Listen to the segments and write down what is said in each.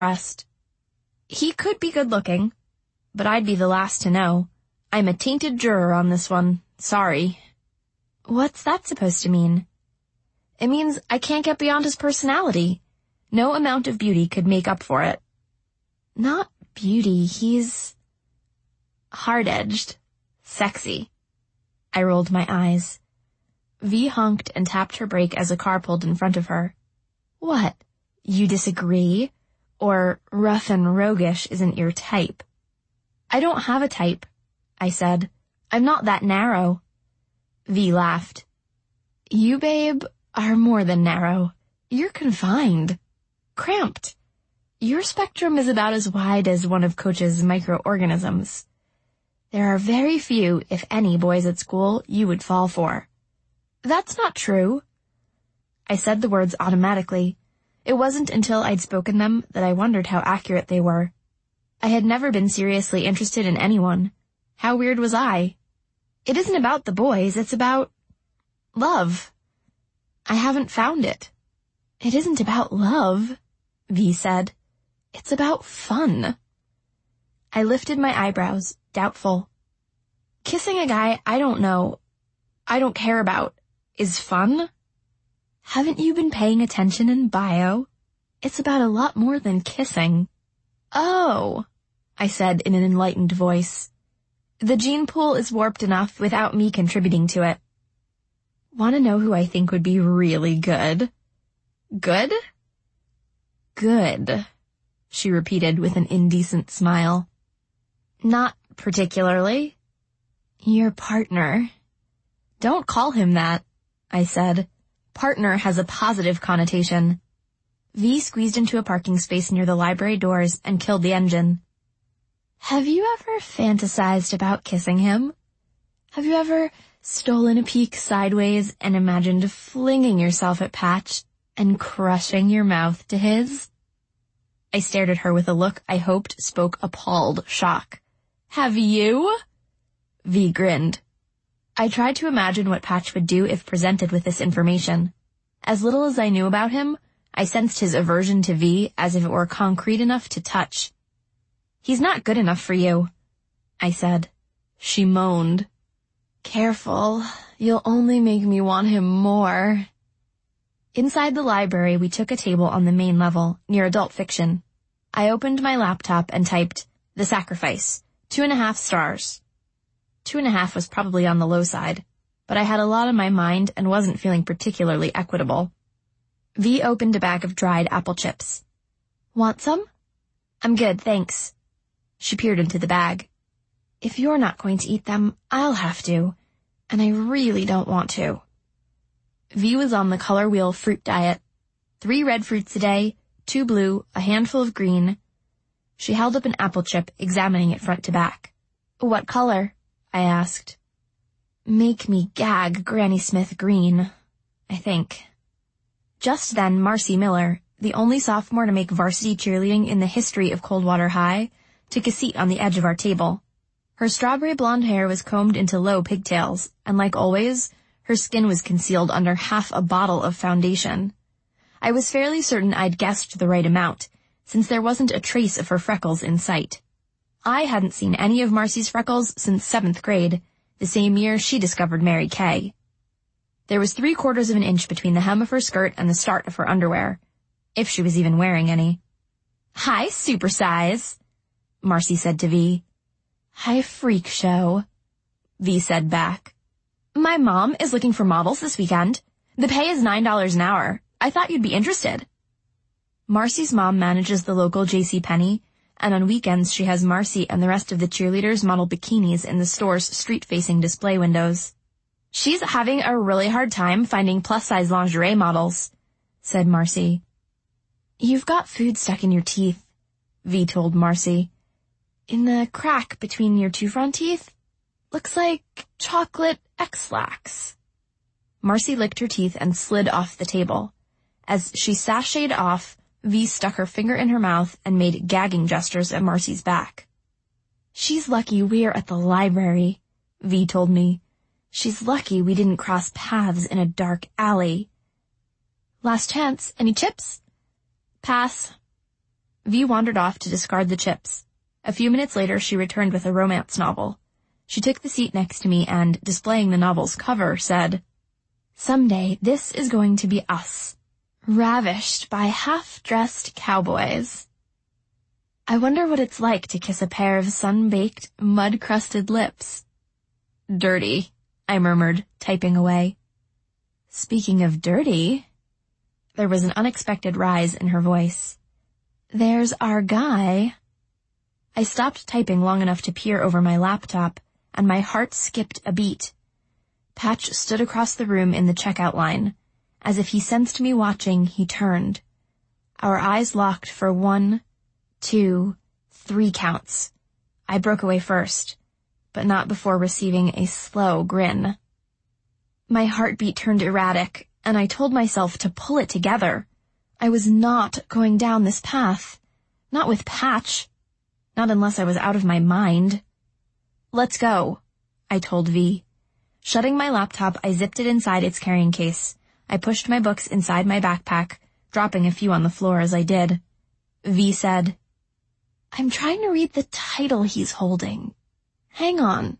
impressed. He could be good-looking, but I'd be the last to know. I'm a tainted juror on this one. Sorry. What's that supposed to mean? It means I can't get beyond his personality. No amount of beauty could make up for it. Not beauty, he's hard-edged, sexy. I rolled my eyes. V honked and tapped her brake as a car pulled in front of her. What? You disagree? Or rough and roguish isn't your type? I don't have a type, I said. I'm not that narrow. V laughed. You, babe, are more than narrow. You're confined. Cramped. Your spectrum is about as wide as one of Coach's microorganisms. There are very few, if any, boys at school you would fall for. That's not true. I said the words automatically. It wasn't until I'd spoken them that I wondered how accurate they were. I had never been seriously interested in anyone. How weird was I? It isn't about the boys, it's about love. I haven't found it. It isn't about love, V said. It's about fun. I lifted my eyebrows, doubtful. Kissing a guy I don't care about, is fun? Haven't you been paying attention in bio? It's about a lot more than kissing. Oh, I said in an enlightened voice. The gene pool is warped enough without me contributing to it. Want to know who I think would be really good? Good? Good, she repeated with an indecent smile. Not particularly. Your partner. Don't call him that, I said. Partner has a positive connotation. V squeezed into a parking space near the library doors and killed the engine. Have you ever fantasized about kissing him? Have you ever stolen a peek sideways and imagined flinging yourself at Patch and crushing your mouth to his? I stared at her with a look I hoped spoke appalled shock. Have you? V grinned. I tried to imagine what Patch would do if presented with this information. As little as I knew about him, I sensed his aversion to V as if it were concrete enough to touch. He's not good enough for you, I said. She moaned. Careful, you'll only make me want him more. Inside the library, we took a table on the main level, near adult fiction. I opened my laptop and typed, The Sacrifice, 2.5 stars. 2.5 was probably on the low side, but I had a lot on my mind and wasn't feeling particularly equitable. V opened a bag of dried apple chips. Want some? I'm good, thanks. She peered into the bag. If you're not going to eat them, I'll have to, and I really don't want to. V was on the color wheel fruit diet. 3 red fruits a day, 2 blue, a handful of green. She held up an apple chip, examining it front to back. What color? I asked. Make me gag, Granny Smith green, I think. Just then, Marcy Miller, the only sophomore to make varsity cheerleading in the history of Coldwater High, took a seat on the edge of our table. Her strawberry blonde hair was combed into low pigtails, and like always, her skin was concealed under half a bottle of foundation. I was fairly certain I'd guessed the right amount, since there wasn't a trace of her freckles in sight. I hadn't seen any of Marcy's freckles since 7th grade, the same year she discovered Mary Kay. There was 3/4 of an inch between the hem of her skirt and the start of her underwear, if she was even wearing any. Hi, supersize, Marcy said to V. Hi, freak show, V said back. My mom is looking for models this weekend. The pay is $9 an hour. I thought you'd be interested. Marcy's mom manages the local JCPenney, and on weekends she has Marcy and the rest of the cheerleaders model bikinis in the store's street-facing display windows. She's having a really hard time finding plus-size lingerie models, said Marcy. You've got food stuck in your teeth, V told Marcy. In the crack between your 2 front teeth? Looks like chocolate X-Lax. Marcy licked her teeth and slid off the table. As she sashayed off, V stuck her finger in her mouth and made gagging gestures at Marcy's back. She's lucky we're at the library, V told me. She's lucky we didn't cross paths in a dark alley. Last chance. Any chips? Pass. V wandered off to discard the chips. A few minutes later, she returned with a romance novel. She took the seat next to me and, displaying the novel's cover, said, "Someday this is going to be us, ravished by half-dressed cowboys. I wonder what it's like to kiss a pair of sun-baked, mud-crusted lips." "Dirty," I murmured, typing away. "Speaking of dirty," there was an unexpected rise in her voice, "there's our guy." I stopped typing long enough to peer over my laptop, and my heart skipped a beat. Patch stood across the room in the checkout line. As if he sensed me watching, he turned. Our eyes locked for 1, 2, 3 counts. I broke away first, but not before receiving a slow grin. My heartbeat turned erratic, and I told myself to pull it together. I was not going down this path. Not with Patch. Not unless I was out of my mind. "Let's go," I told V. Shutting my laptop, I zipped it inside its carrying case. I pushed my books inside my backpack, dropping a few on the floor as I did. V said, "I'm trying to read the title he's holding. Hang on.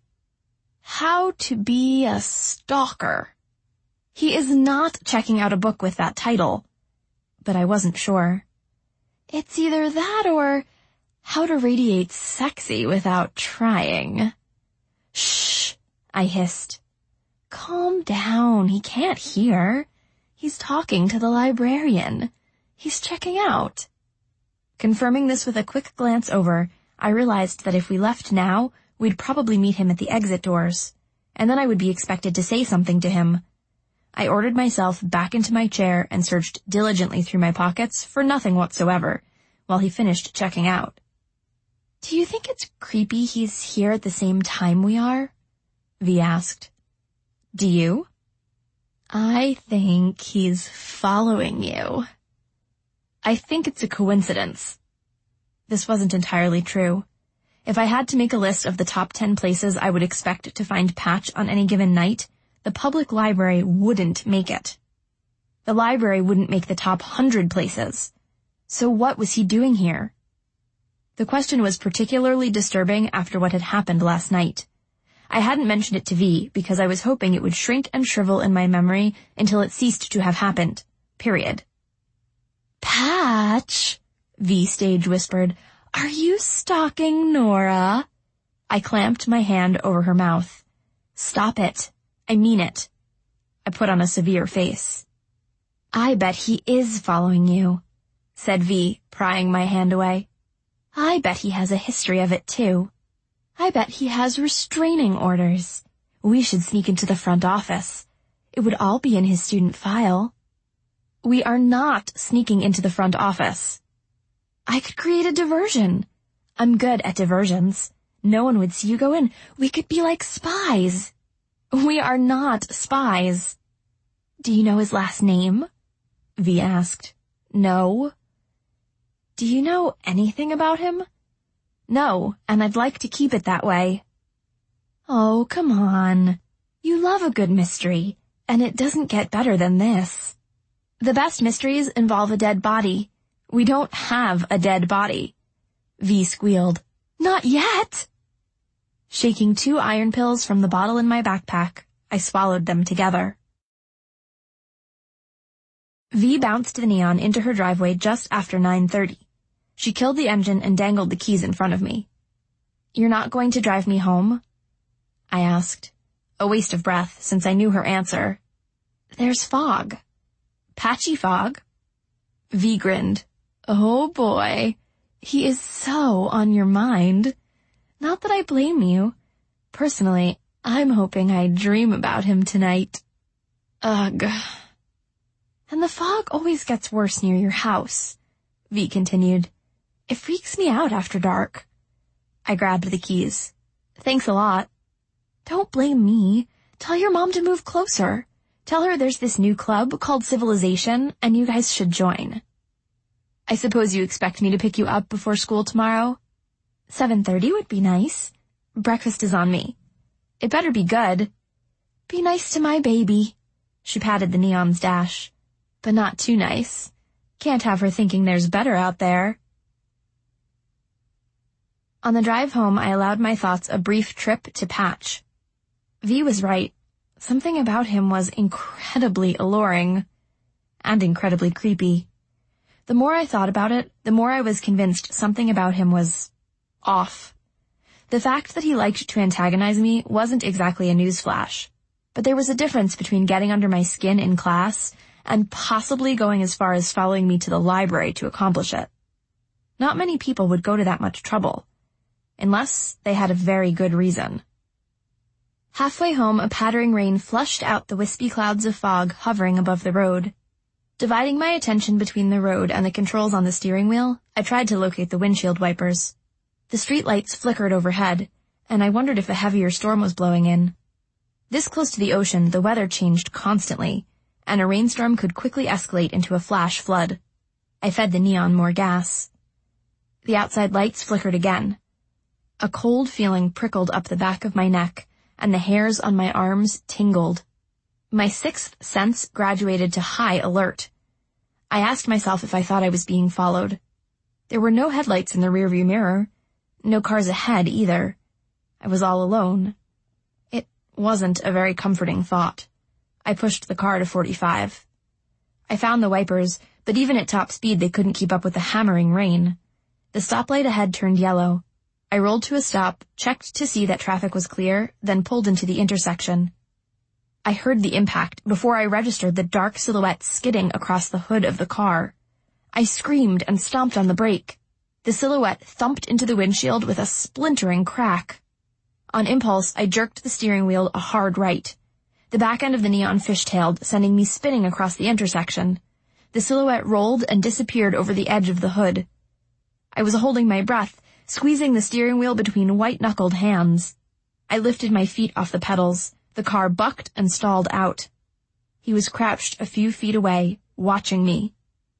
How to Be a Stalker. He is not checking out a book with that title." But I wasn't sure. "It's either that or How to Radiate Sexy Without Trying." "Shh," I hissed. "Calm down, he can't hear. He's talking to the librarian. He's checking out." Confirming this with a quick glance over, I realized that if we left now, we'd probably meet him at the exit doors, and then I would be expected to say something to him. I ordered myself back into my chair and searched diligently through my pockets for nothing whatsoever, while he finished checking out. "Do you think it's creepy he's here at the same time we are?" V asked. "Do you?" "I think he's following you." "I think it's a coincidence." This wasn't entirely true. If I had to make a list of the top 10 places I would expect to find Patch on any given night, the public library wouldn't make it. The library wouldn't make the top 100 places. So what was he doing here? The question was particularly disturbing after what had happened last night. I hadn't mentioned it to V because I was hoping it would shrink and shrivel in my memory until it ceased to have happened. Period. "Patch," V stage whispered, "are you stalking Nora?" I clamped my hand over her mouth. "Stop it. I mean it." I put on a severe face. "I bet he is following you," said V, prying my hand away. "I bet he has a history of it, too. I bet he has restraining orders. We should sneak into the front office. It would all be in his student file." "We are not sneaking into the front office." "I could create a diversion. I'm good at diversions. No one would see you go in. We could be like spies." "We are not spies." "Do you know his last name?" V asked. "No." "Do you know anything about him?" "No, and I'd like to keep it that way." "Oh, come on. You love a good mystery, and it doesn't get better than this." "The best mysteries involve a dead body. We don't have a dead body." V squealed. "Not yet." Shaking 2 iron pills from the bottle in my backpack, I swallowed them together. V bounced the Neon into her driveway just after 9:30. She killed the engine and dangled the keys in front of me. "You're not going to drive me home?" I asked, a waste of breath since I knew her answer. "There's fog." "Patchy fog?" V grinned. "Oh boy, he is so on your mind. Not that I blame you. Personally, I'm hoping I dream about him tonight." "Ugh." "And the fog always gets worse near your house," V continued. "It freaks me out after dark." I grabbed the keys. "Thanks a lot." "Don't blame me. Tell your mom to move closer. Tell her there's this new club called Civilization, and you guys should join." "I suppose you expect me to pick you up before school tomorrow?" 7:30 would be nice. Breakfast is on me. It better be good." "Be nice to my baby." She patted the Neon's dash. "But not too nice. Can't have her thinking there's better out there." On the drive home, I allowed my thoughts a brief trip to Patch. V was right. Something about him was incredibly alluring and incredibly creepy. The more I thought about it, the more I was convinced something about him was off. The fact that he liked to antagonize me wasn't exactly a newsflash, but there was a difference between getting under my skin in class and possibly going as far as following me to the library to accomplish it. Not many people would go to that much trouble, unless they had a very good reason. Halfway home, a pattering rain flushed out the wispy clouds of fog hovering above the road. Dividing my attention between the road and the controls on the steering wheel, I tried to locate the windshield wipers. The street lights flickered overhead, and I wondered if a heavier storm was blowing in. This close to the ocean, the weather changed constantly, and a rainstorm could quickly escalate into a flash flood. I fed the neon more gas. The outside lights flickered again. A cold feeling prickled up the back of my neck, and the hairs on my arms tingled. My sixth sense graduated to high alert. I asked myself if I thought I was being followed. There were no headlights in the rearview mirror. No cars ahead either. I was all alone. It wasn't a very comforting thought. I pushed the car to 45. I found the wipers, but even at top speed they couldn't keep up with the hammering rain. The stoplight ahead turned yellow. I rolled to a stop, checked to see that traffic was clear, then pulled into the intersection. I heard the impact before I registered the dark silhouette skidding across the hood of the car. I screamed and stomped on the brake. The silhouette thumped into the windshield with a splintering crack. On impulse, I jerked the steering wheel a hard right. The back end of the neon fishtailed, sending me spinning across the intersection. The silhouette rolled and disappeared over the edge of the hood. I was holding my breath, squeezing the steering wheel between white-knuckled hands. I lifted my feet off the pedals. The car bucked and stalled out. He was crouched a few feet away, watching me.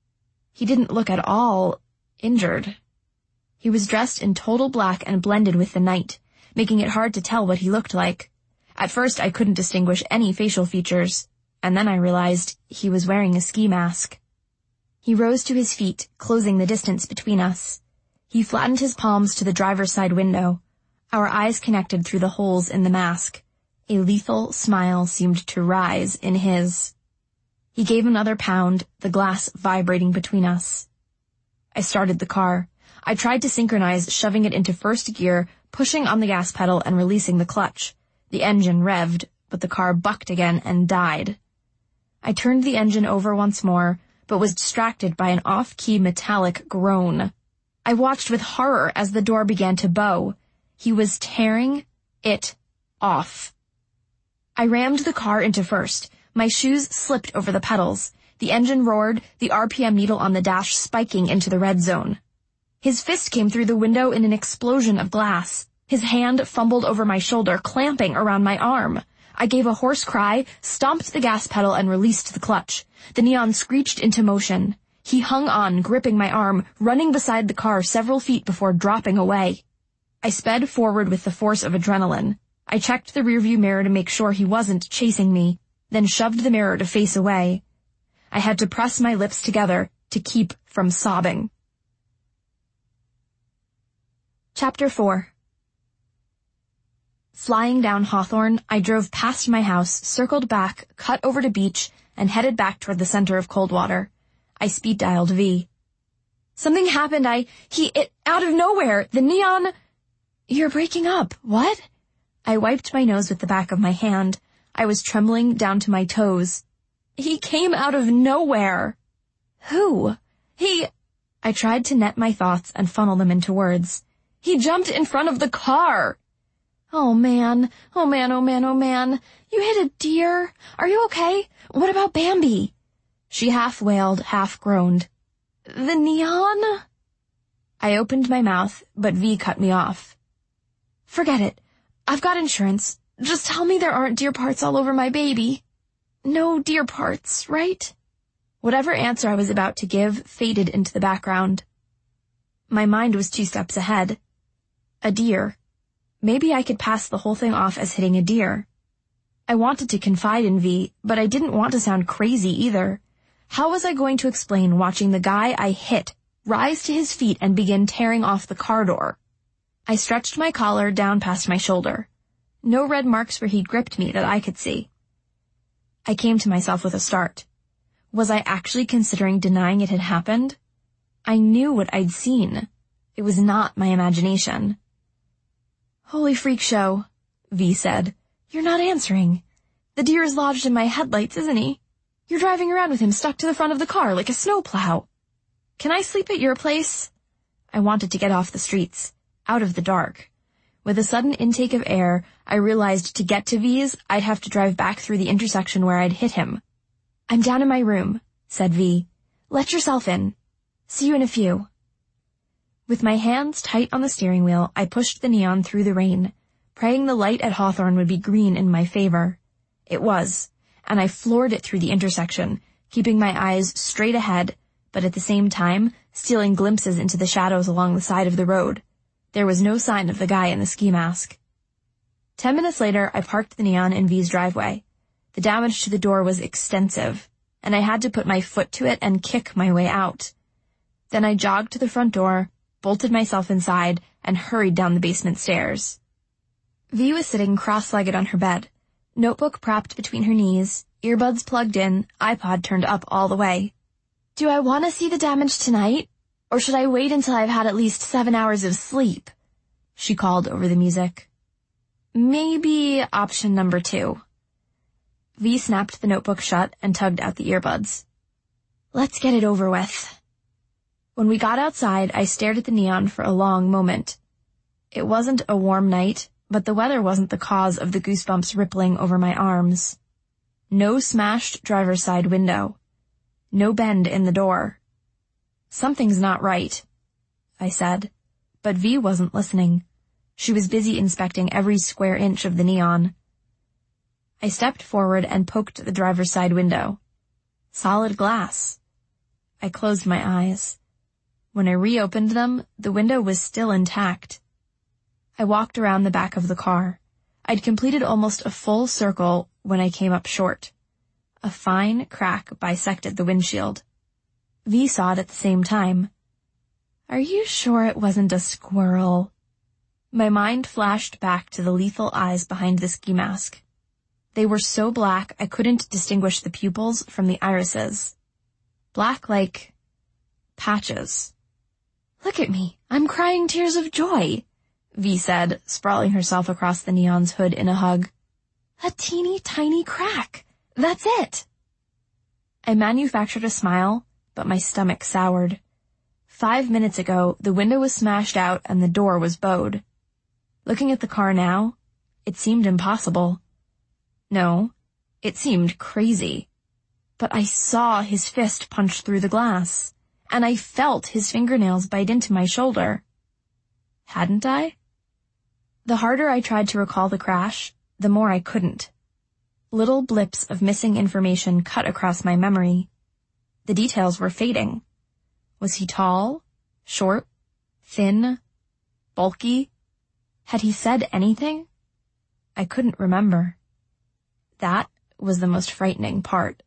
He didn't look at all injured. He was dressed in total black and blended with the night, making it hard to tell what he looked like. At first I couldn't distinguish any facial features, and then I realized he was wearing a ski mask. He rose to his feet, closing the distance between us. He flattened his palms to the driver's side window. Our eyes connected through the holes in the mask. A lethal smile seemed to rise in his. He gave another pound, the glass vibrating between us. I started the car. I tried to synchronize, shoving it into first gear, pushing on the gas pedal and releasing the clutch. The engine revved, but the car bucked again and died. I turned the engine over once more, but was distracted by an off-key metallic groan. I watched with horror as the door began to bow. He was tearing it off. I rammed the car into first. My shoes slipped over the pedals. The engine roared, the RPM needle on the dash spiking into the red zone. His fist came through the window in an explosion of glass. His hand fumbled over my shoulder, clamping around my arm. I gave a hoarse cry, stomped the gas pedal, and released the clutch. The neon screeched into motion. He hung on, gripping my arm, running beside the car several feet before dropping away. I sped forward with the force of adrenaline. I checked the rearview mirror to make sure he wasn't chasing me, then shoved the mirror to face away. I had to press my lips together to keep from sobbing. Chapter 4. Flying down Hawthorne, I drove past my house, circled back, cut over to beach, and headed back toward the center of Coldwater. I speed-dialed V. Something happened. Out of nowhere, the neon... You're breaking up. What? I wiped my nose with the back of my hand. I was trembling down to my toes. He came out of nowhere. Who? I tried to net my thoughts and funnel them into words. He jumped in front of the car. Oh man. Oh man, oh man, oh man. You hit a deer. Are you okay? What about Bambi? She half wailed, half groaned. The neon? I opened my mouth, but V cut me off. Forget it. I've got insurance. Just tell me there aren't deer parts all over my baby. No deer parts, right? Whatever answer I was about to give faded into the background. My mind was 2 steps ahead. A deer. Maybe I could pass the whole thing off as hitting a deer. I wanted to confide in V, but I didn't want to sound crazy either. How was I going to explain watching the guy I hit rise to his feet and begin tearing off the car door? I stretched my collar down past my shoulder. No red marks where he'd gripped me that I could see. I came to myself with a start. Was I actually considering denying it had happened? I knew what I'd seen. It was not my imagination. "Holy freak show," V said. "You're not answering. The deer is lodged in my headlights, isn't he? You're driving around with him stuck to the front of the car like a snowplow. Can I sleep at your place?" I wanted to get off the streets, out of the dark. With a sudden intake of air, I realized to get to V's, I'd have to drive back through the intersection where I'd hit him. "I'm down in my room," said V. "Let yourself in. See you in a few." With my hands tight on the steering wheel, I pushed the Neon through the rain, praying the light at Hawthorne would be green in my favor. It was, and I floored it through the intersection, keeping my eyes straight ahead, but at the same time, stealing glimpses into the shadows along the side of the road. There was no sign of the guy in the ski mask. 10 minutes later, I parked the Neon in V's driveway. The damage to the door was extensive, and I had to put my foot to it and kick my way out. Then I jogged to the front door, bolted myself inside, and hurried down the basement stairs. V was sitting cross-legged on her bed, notebook propped between her knees, earbuds plugged in, iPod turned up all the way. "Do I want to see the damage tonight? Or should I wait until I've had at least 7 hours of sleep?" she called over the music. "Maybe option number 2. V snapped the notebook shut and tugged out the earbuds. "Let's get it over with." When we got outside, I stared at the Neon for a long moment. It wasn't a warm night, but the weather wasn't the cause of the goosebumps rippling over my arms. No smashed driver's side window. No bend in the door. "Something's not right," I said, but V wasn't listening. She was busy inspecting every square inch of the Neon. I stepped forward and poked the driver's side window. Solid glass. I closed my eyes. When I reopened them, the window was still intact. I walked around the back of the car. I'd completed almost a full circle when I came up short. A fine crack bisected the windshield. V saw it at the same time. "Are you sure it wasn't a squirrel?" My mind flashed back to the lethal eyes behind the ski mask. They were so black I couldn't distinguish the pupils from the irises. Black like patches. "Look at me, I'm crying tears of joy," V said, sprawling herself across the Neon's hood in a hug. "A teeny tiny crack. That's it." I manufactured a smile, but my stomach soured. 5 minutes ago, the window was smashed out and the door was bowed. Looking at the car now, it seemed impossible. No, it seemed crazy. But I saw his fist punch through the glass, and I felt his fingernails bite into my shoulder. Hadn't I? The harder I tried to recall the crash, the more I couldn't. Little blips of missing information cut across my memory. The details were fading. Was he tall, short, thin, bulky? Had he said anything? I couldn't remember. That was the most frightening part.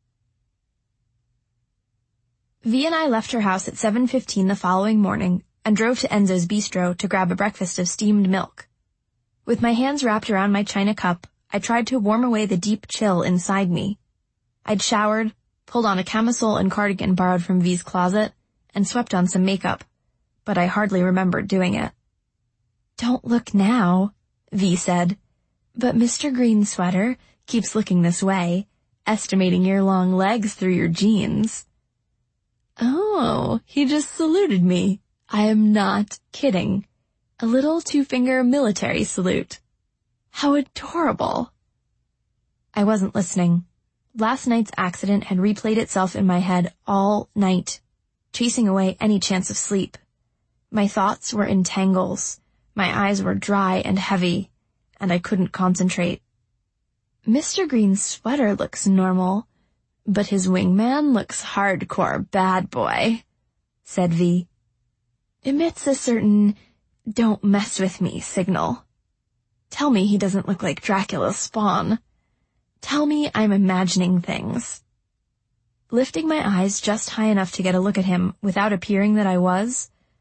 V and I left her house at 7:15 the following morning and drove to Enzo's Bistro to grab a breakfast of steamed milk. With my hands wrapped around my china cup, I tried to warm away the deep chill inside me. I'd showered, pulled on a camisole and cardigan borrowed from V's closet, and swept on some makeup, but I hardly remembered doing it. "Don't look now," V said, "but Mr. Green Sweater keeps looking this way, estimating your long legs through your jeans." Oh, he just saluted me. I am not kidding. A little two-finger military salute. How adorable. I wasn't listening. Last night's accident had replayed itself in my head all night, chasing away any chance of sleep. My thoughts were in tangles. My eyes were dry and heavy, and I couldn't concentrate. Mr. Green's sweater looks normal, but his wingman looks hardcore bad boy, said V. Emits a certain "don't mess with me" signal. Tell me he doesn't look like Dracula's spawn. Tell me I'm imagining things. Lifting my eyes just high enough to get a look at him without appearing that I was,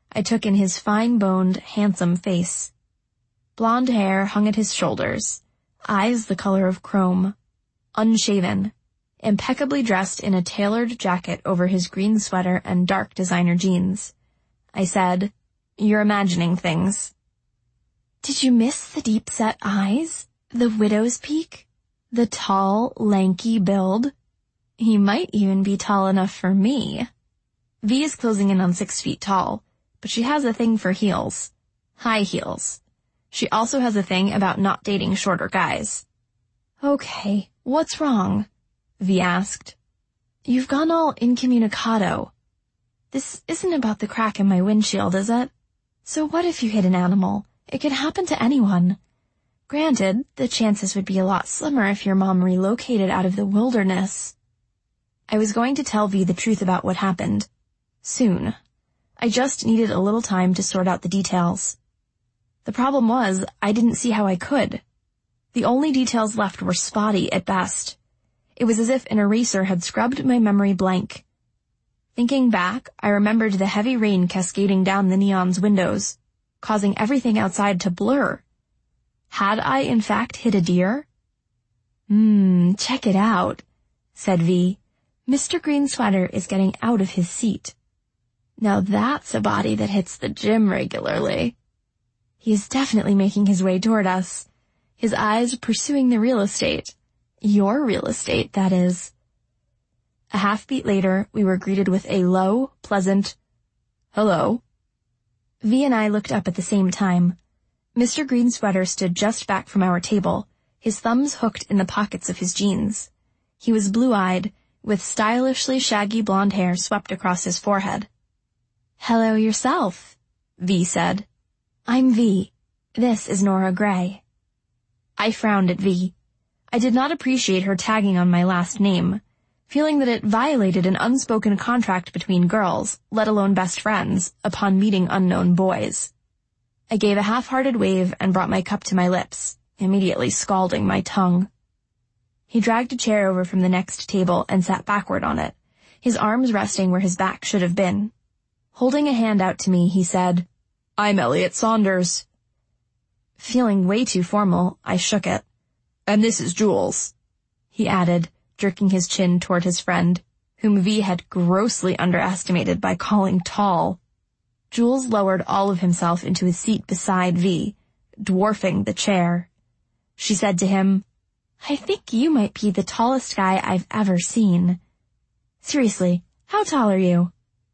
I took in his fine-boned, handsome face. Blonde hair hung at his shoulders, eyes the color of chrome, unshaven, impeccably dressed in a tailored jacket over his green sweater and dark designer jeans. I said, "You're imagining things." "Did you miss the deep-set eyes? The widow's peak? The tall, lanky build? He might even be tall enough for me." V is closing in on 6 feet tall, but she has a thing for heels. High heels. She also has a thing about not dating shorter guys. "Okay, what's wrong?" V asked. "You've gone all incommunicado. This isn't about the crack in my windshield, is it? So what if you hit an animal? It could happen to anyone. Granted, the chances would be a lot slimmer if your mom relocated out of the wilderness." I was going to tell V the truth about what happened. Soon. I just needed a little time to sort out the details. The problem was, I didn't see how I could. The only details left were spotty at best. It was as if an eraser had scrubbed my memory blank. Thinking back, I remembered the heavy rain cascading down the neon's windows, causing everything outside to blur. Had I, in fact, hit a deer? Check it out," said V. "Mr. Green Sweater is getting out of his seat. Now that's a body that hits the gym regularly. He is definitely making his way toward us, his eyes pursuing the real estate. Your real estate, that is." A half-beat later, we were greeted with a low, pleasant, "Hello." V and I looked up at the same time. Mr. Green Sweater stood just back from our table, his thumbs hooked in the pockets of his jeans. He was blue-eyed, with stylishly shaggy blonde hair swept across his forehead. "Hello yourself," V said. "I'm V. This is Nora Gray." I frowned at V. I did not appreciate her tagging on my last name, feeling that it violated an unspoken contract between girls, let alone best friends, upon meeting unknown boys. I gave a half-hearted wave and brought my cup to my lips, immediately scalding my tongue. He dragged a chair over from the next table and sat backward on it, his arms resting where his back should have been. Holding a hand out to me, he said, "I'm Elliot Saunders." Feeling way too formal, I shook it. "And this is Jules," he added, jerking his chin toward his friend, whom V had grossly underestimated by calling tall. Jules lowered all of himself into his seat beside V, dwarfing the chair. She said to him, "I think you might be the tallest guy I've ever seen. Seriously, how tall are you?"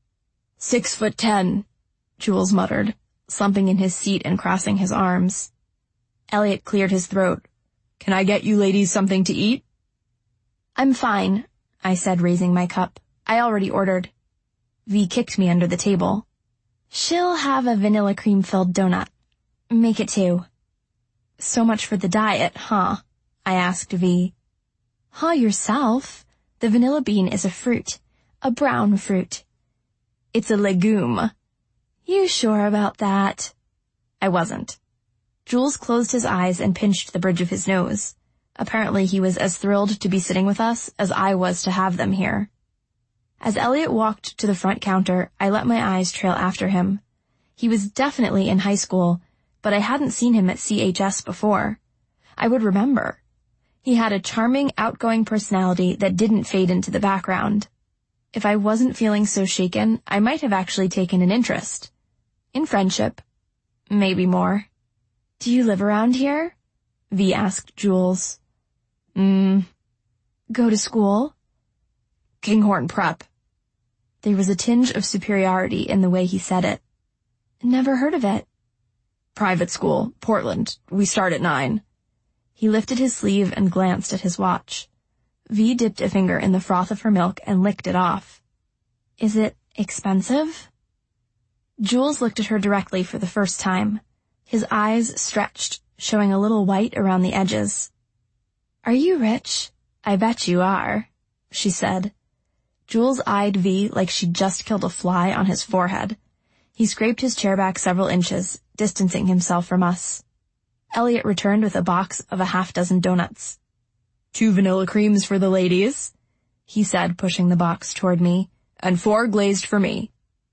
6'10", Jules muttered, slumping in his seat and crossing his arms. Elliot cleared his throat. "Can I get you ladies something to eat?" "I'm fine," I said, raising my cup. "I already ordered." V kicked me under the table. "She'll have a vanilla cream-filled donut. Make it 2. "So much for the diet, huh?" I asked V. "Huh yourself. The vanilla bean is a fruit. A brown fruit." "It's a legume." "You sure about that?" I wasn't. Jules closed his eyes and pinched the bridge of his nose. Apparently he was as thrilled to be sitting with us as I was to have them here. As Elliot walked to the front counter, I let my eyes trail after him. He was definitely in high school, but I hadn't seen him at CHS before. I would remember. He had a charming, outgoing personality that didn't fade into the background. If I wasn't feeling so shaken, I might have actually taken an interest. In friendship. Maybe more. "Do you live around here?" V asked Jules. "Go to school?" "Kinghorn Prep." There was a tinge of superiority in the way he said it. "Never heard of it." "Private school, Portland. We start at 9. He lifted his sleeve and glanced at his watch. V dipped a finger in the froth of her milk and licked it off. "Is it expensive?" Jules looked at her directly for the first time. His eyes stretched, showing a little white around the edges. "Are you rich?" "I bet you are," she said. Jules eyed V like she'd just killed a fly on his forehead. He scraped his chair back several inches, distancing himself from us. Elliot returned with a box of a half-dozen donuts. 2 vanilla creams for the ladies," he said, pushing the box toward me, "and 4 glazed for me."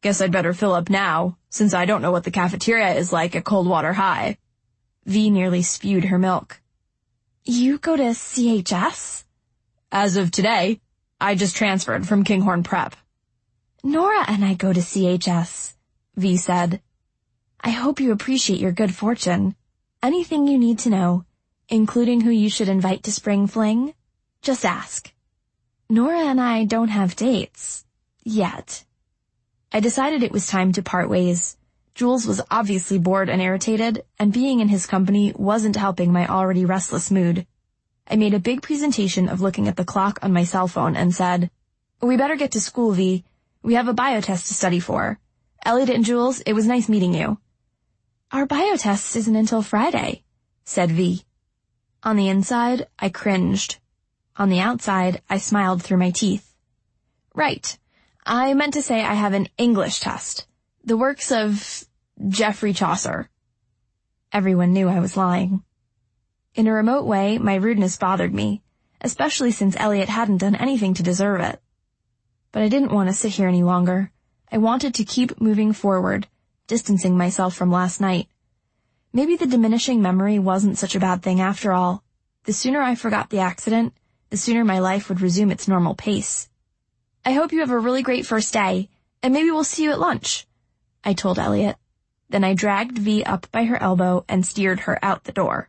Guess I'd better fill up now, since I don't know what the cafeteria is like at Coldwater High. V nearly spewed her milk. You go to CHS? As of today, I just transferred from Kinghorn Prep. Nora and I go to CHS, V said. I hope you appreciate your good fortune. Anything you need to know, including who you should invite to Spring Fling, just ask. Nora and I don't have dates. Yet. I decided it was time to part ways. Jules was obviously bored and irritated, and being in his company wasn't helping my already restless mood. I made a big presentation of looking at the clock on my cell phone and said, We better get to school, V. We have a biotest to study for. Elliot and Jules, it was nice meeting you. Our biotest isn't until Friday, said V. On the inside, I cringed. On the outside, I smiled through my teeth. Right. I meant to say I have an English test. The works of Geoffrey Chaucer. Everyone knew I was lying. In a remote way, my rudeness bothered me, especially since Elliot hadn't done anything to deserve it. But I didn't want to sit here any longer. I wanted to keep moving forward, distancing myself from last night. Maybe the diminishing memory wasn't such a bad thing after all. The sooner I forgot the accident, the sooner my life would resume its normal pace. I hope you have a really great first day, and maybe we'll see you at lunch, I told Elliot. Then I dragged V up by her elbow and steered her out the door.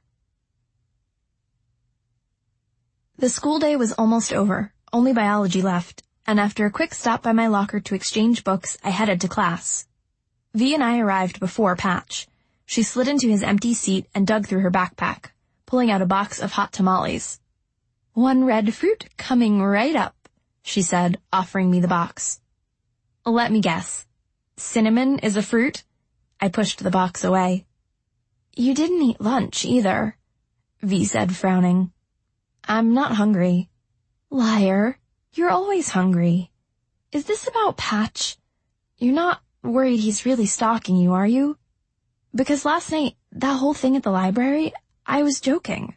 The school day was almost over, only biology left, and after a quick stop by my locker to exchange books, I headed to class. V and I arrived before Patch. She slid into his empty seat and dug through her backpack, pulling out a box of hot tamales. One red fruit coming right up, she said, offering me the box. Let me guess. Cinnamon is a fruit? I pushed the box away. You didn't eat lunch either, V said, frowning. I'm not hungry. Liar, you're always hungry. Is this about Patch? You're not worried he's really stalking you, are you? Because last night, that whole thing at the library, I was joking.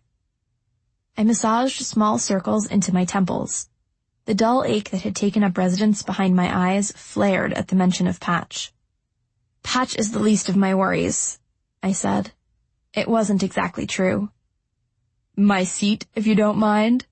I massaged small circles into my temples. The dull ache that had taken up residence behind my eyes flared at the mention of Patch. Patch is the least of my worries, I said. It wasn't exactly true. My seat, if you don't mind?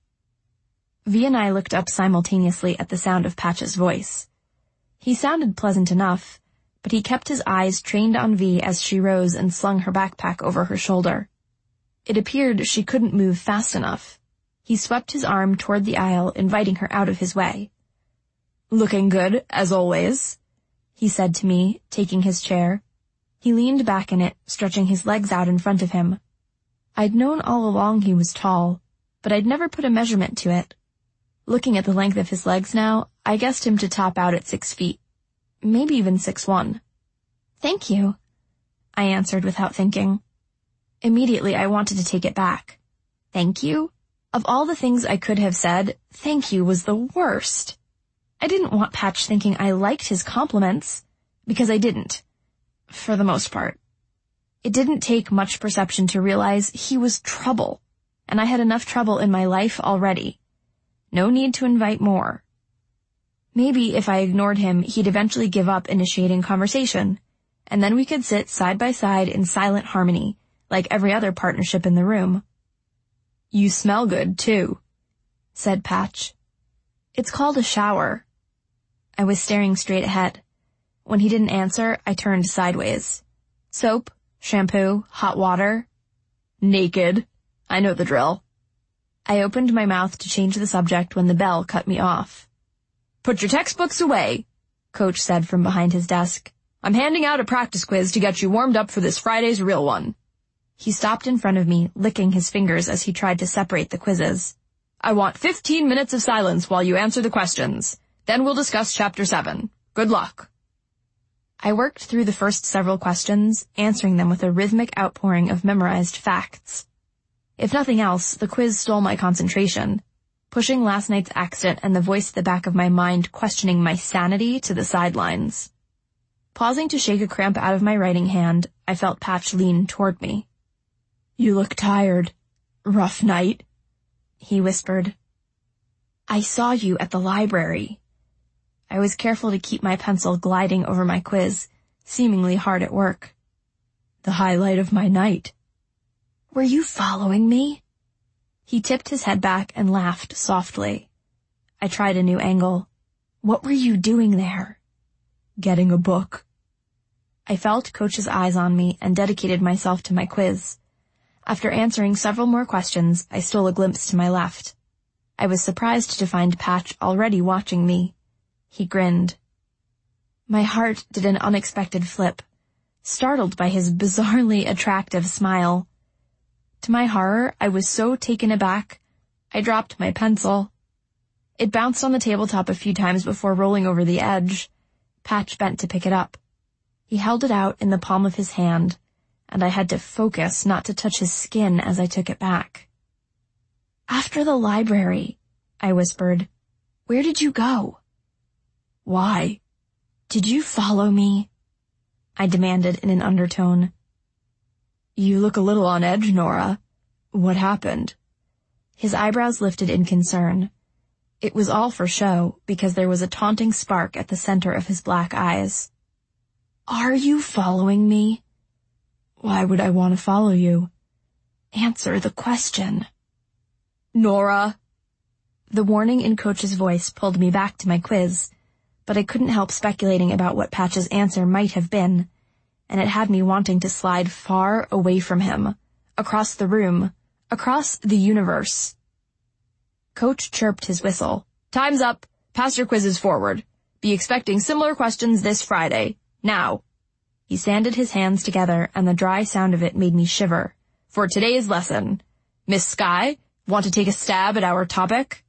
V and I looked up simultaneously at the sound of Patch's voice. He sounded pleasant enough, but he kept his eyes trained on V as she rose and slung her backpack over her shoulder. It appeared she couldn't move fast enough. He swept his arm toward the aisle, inviting her out of his way. Looking good, as always, he said to me, taking his chair. He leaned back in it, stretching his legs out in front of him. I'd known all along he was tall, but I'd never put a measurement to it. Looking at the length of his legs now, I guessed him to top out at 6 feet. Maybe even 6'1". Thank you, I answered without thinking. Immediately I wanted to take it back. Thank you? Of all the things I could have said, thank you was the worst. I didn't want Patch thinking I liked his compliments, because I didn't, for the most part. It didn't take much perception to realize he was trouble, and I had enough trouble in my life already. No need to invite more. Maybe if I ignored him, he'd eventually give up initiating conversation, and then we could sit side by side in silent harmony, like every other partnership in the room. You smell good, too, said Patch. It's called a shower. I was staring straight ahead. When he didn't answer, I turned sideways. Soap, shampoo, hot water. Naked. I know the drill. I opened my mouth to change the subject when the bell cut me off. Put your textbooks away, Coach said from behind his desk. I'm handing out a practice quiz to get you warmed up for this Friday's real one. He stopped in front of me, licking his fingers as he tried to separate the quizzes. I want 15 minutes of silence while you answer the questions. Then we'll discuss Chapter 7. Good luck. I worked through the first several questions, answering them with a rhythmic outpouring of memorized facts. If nothing else, the quiz stole my concentration, pushing last night's accident and the voice at the back of my mind questioning my sanity to the sidelines. Pausing to shake a cramp out of my writing hand, I felt Patch lean toward me. You look tired. Rough night, he whispered. I saw you at the library. I was careful to keep my pencil gliding over my quiz, seemingly hard at work. The highlight of my night. Were you following me? He tipped his head back and laughed softly. I tried a new angle. What were you doing there? Getting a book. I felt Coach's eyes on me and dedicated myself to my quiz. After answering several more questions, I stole a glimpse to my left. I was surprised to find Patch already watching me. He grinned. My heart did an unexpected flip, startled by his bizarrely attractive smile. To my horror, I was so taken aback, I dropped my pencil. It bounced on the tabletop a few times before rolling over the edge. Patch bent to pick it up. He held it out in the palm of his hand, and I had to focus not to touch his skin as I took it back. After the library, I whispered. Where did you go? Why? Did you follow me? I demanded in an undertone. You look a little on edge, Nora. What happened? His eyebrows lifted in concern. It was all for show, because there was a taunting spark at the center of his black eyes. Are you following me? Why would I want to follow you? Answer the question. Nora. The warning in Coach's voice pulled me back to my quiz, but I couldn't help speculating about what Patch's answer might have been, and it had me wanting to slide far away from him, across the room, across the universe. Coach chirped his whistle. Time's up. Pass your quizzes forward. Be expecting similar questions this Friday. Now. He sanded his hands together, and the dry sound of it made me shiver. For today's lesson, Miss Skye, want to take a stab at our topic?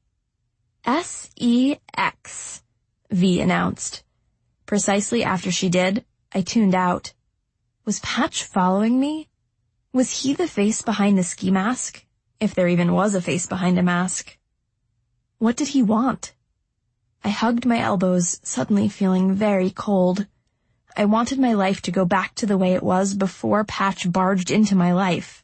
S-E-X, V announced. Precisely after she did, I tuned out. Was Patch following me? Was he the face behind the ski mask? If there even was a face behind a mask. What did he want? I hugged my elbows, suddenly feeling very cold. I wanted my life to go back to the way it was before Patch barged into my life.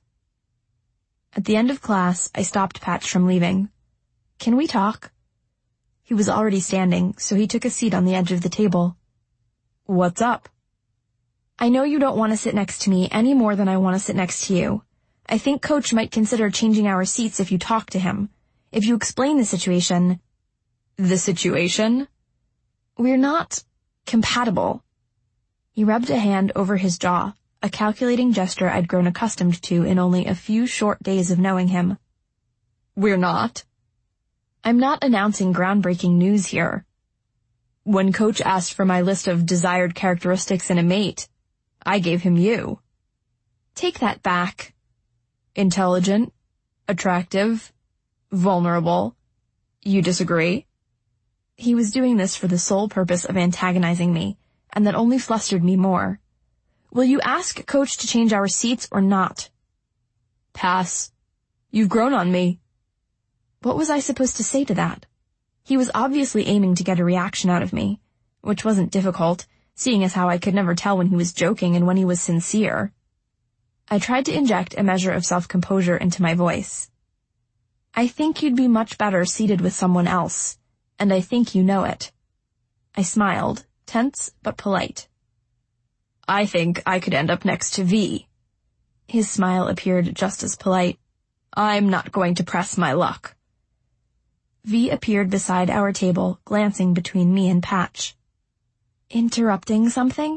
At the end of class, I stopped Patch from leaving. Can we talk? He was already standing, so he took a seat on the edge of the table. What's up? I know you don't want to sit next to me any more than I want to sit next to you. I think Coach might consider changing our seats if you talk to him. If you explain the situation. The situation? We're not compatible. He rubbed a hand over his jaw, a calculating gesture I'd grown accustomed to in only a few short days of knowing him. We're not? I'm not announcing groundbreaking news here. When Coach asked for my list of desired characteristics in a mate, I gave him you. Take that back. Intelligent, attractive, vulnerable. You disagree? He was doing this for the sole purpose of antagonizing me, and that only flustered me more. Will you ask Coach to change our seats or not? Pass. You've grown on me. What was I supposed to say to that? He was obviously aiming to get a reaction out of me, which wasn't difficult, seeing as how I could never tell when he was joking and when he was sincere. I tried to inject a measure of self-composure into my voice. I think you'd be much better seated with someone else, and I think you know it. I smiled, tense but polite. I think I could end up next to V. His smile appeared just as polite. I'm not going to press my luck. V appeared beside our table, glancing between me and Patch. Interrupting something?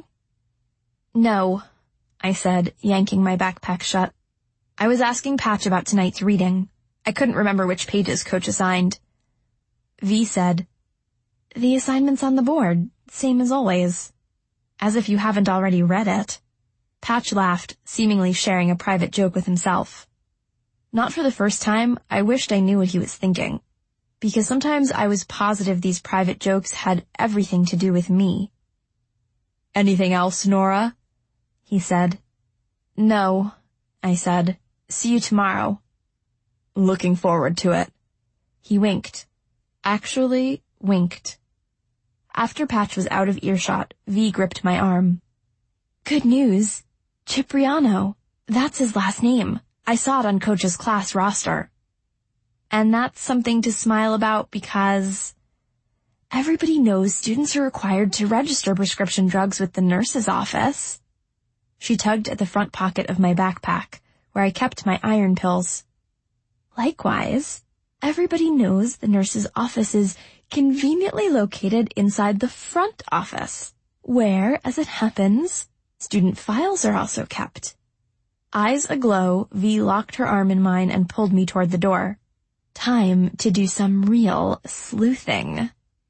No, I said, yanking my backpack shut. I was asking Patch about tonight's reading. I couldn't remember which pages Coach assigned. V said, The assignment's on the board, same as always. As if you haven't already read it. Patch laughed, seemingly sharing a private joke with himself. Not for the first time, I wished I knew what he was thinking. Because sometimes I was positive these private jokes had everything to do with me. Anything else, Nora? He said. No, I said. See you tomorrow. Looking forward to it. He winked. Actually, winked. After Patch was out of earshot, V gripped my arm. Good news. Cipriano. That's his last name. I saw it on Coach's class roster. And that's something to smile about because... Everybody knows students are required to register prescription drugs with the nurse's office. She tugged at the front pocket of my backpack, where I kept my iron pills. Likewise, everybody knows the nurse's office is conveniently located inside the front office, where, as it happens, student files are also kept. Eyes aglow, V locked her arm in mine and pulled me toward the door. Time to do some real sleuthing.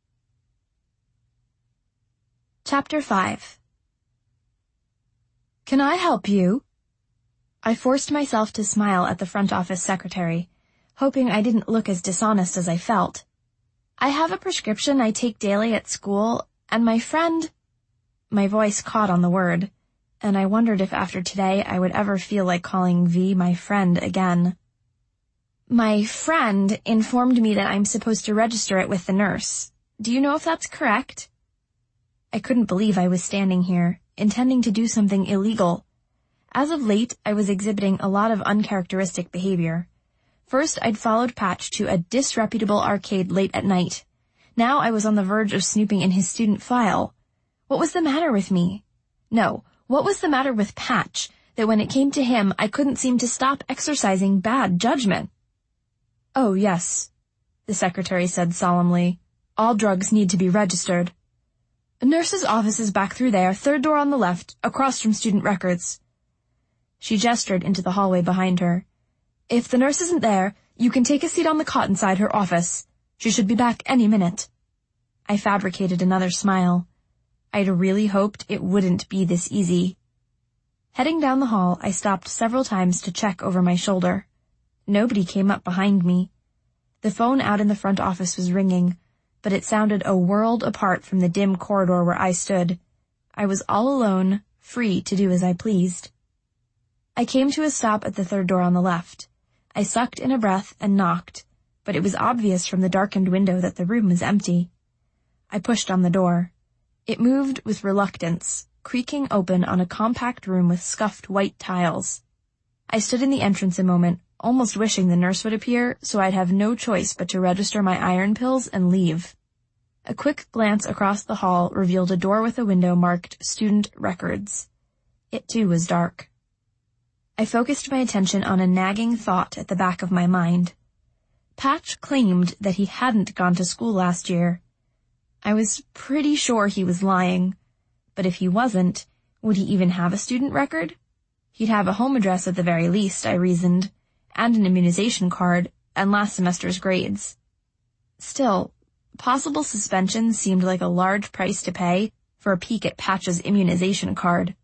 Chapter 5. Can I help you? I forced myself to smile at the front office secretary, hoping I didn't look as dishonest as I felt. I have a prescription I take daily at school, and my friend... My voice caught on the word, and I wondered if after today I would ever feel like calling V my friend again. My friend informed me that I'm supposed to register it with the nurse. Do you know if that's correct? I couldn't believe I was standing here, intending to do something illegal. As of late, I was exhibiting a lot of uncharacteristic behavior. First, I'd followed Patch to a disreputable arcade late at night. Now I was on the verge of snooping in his student file. What was the matter with me? No, what was the matter with Patch, that when it came to him, I couldn't seem to stop exercising bad judgment? Oh, yes, the secretary said solemnly. All drugs need to be registered. The nurse's office is back through there, third door on the left, across from student records. She gestured into the hallway behind her. If the nurse isn't there, you can take a seat on the cot inside her office. She should be back any minute. I fabricated another smile. I'd really hoped it wouldn't be this easy. Heading down the hall, I stopped several times to check over my shoulder. Nobody came up behind me. The phone out in the front office was ringing, but it sounded a world apart from the dim corridor where I stood. I was all alone, free to do as I pleased. I came to a stop at the third door on the left. I sucked in a breath and knocked, but it was obvious from the darkened window that the room was empty. I pushed on the door. It moved with reluctance, creaking open on a compact room with scuffed white tiles. I stood in the entrance a moment, almost wishing the nurse would appear so I'd have no choice but to register my iron pills and leave. A quick glance across the hall revealed a door with a window marked Student Records. It too was dark. I focused my attention on a nagging thought at the back of my mind. Patch claimed that he hadn't gone to school last year. I was pretty sure he was lying, but if he wasn't, would he even have a student record? He'd have a home address at the very least, I reasoned, and an immunization card, and last semester's grades. Still, possible suspension seemed like a large price to pay for a peek at Patch's immunization card.